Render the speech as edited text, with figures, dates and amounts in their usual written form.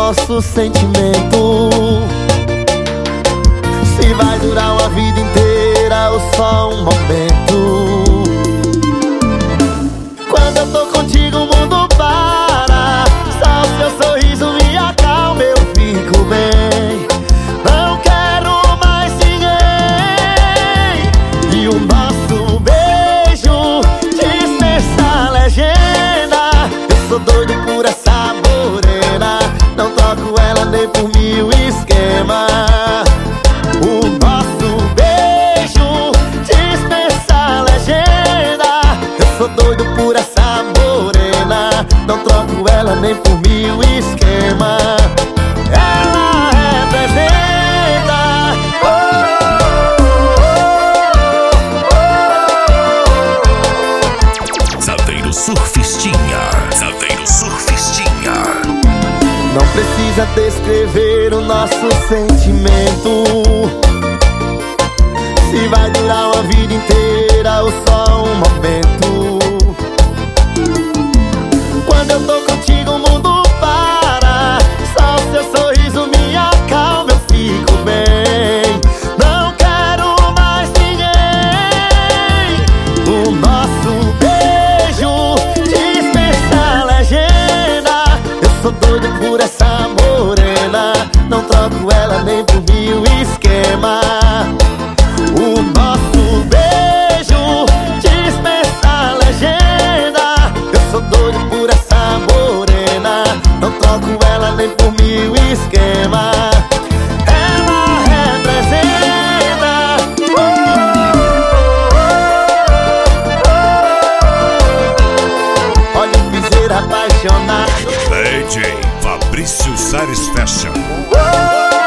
nosso sentimento. Se vai durar uma vida inteira ou só um momento. Quando eu tô contigo o mundo para, só o seu sorriso me acalma, eu fico bem. Não quero mais ninguém. E o nosso beijo dispensa a legenda. Eu sou doido por essa morena, não troco ela nem por mil esquemas. O nosso beijo dispensa a legenda. Eu sou doido por essa morena, não troco ela nem por mil esquemas. Ela representa Zaveiro Surfistinha. Zaveiro Surfistinha. Não precisa descrever o nosso sentimento. Se vai durar uma vida inteira ou só um momento. Quando eu tô contigo o mundo para, só o seu sorriso me acalma, eu fico bem. Não quero mais ninguém. O nosso beijo dispensa a legenda. Eu sou doido por essa morena, não troco ela nem por mil esquemas. O nosso beijo dispensa a legenda. Eu sou doido por essa morena, não troco ela nem por mil esquemas. Ela representa olha o piseiro apaixonado. DJ Fabrício Satisfaction.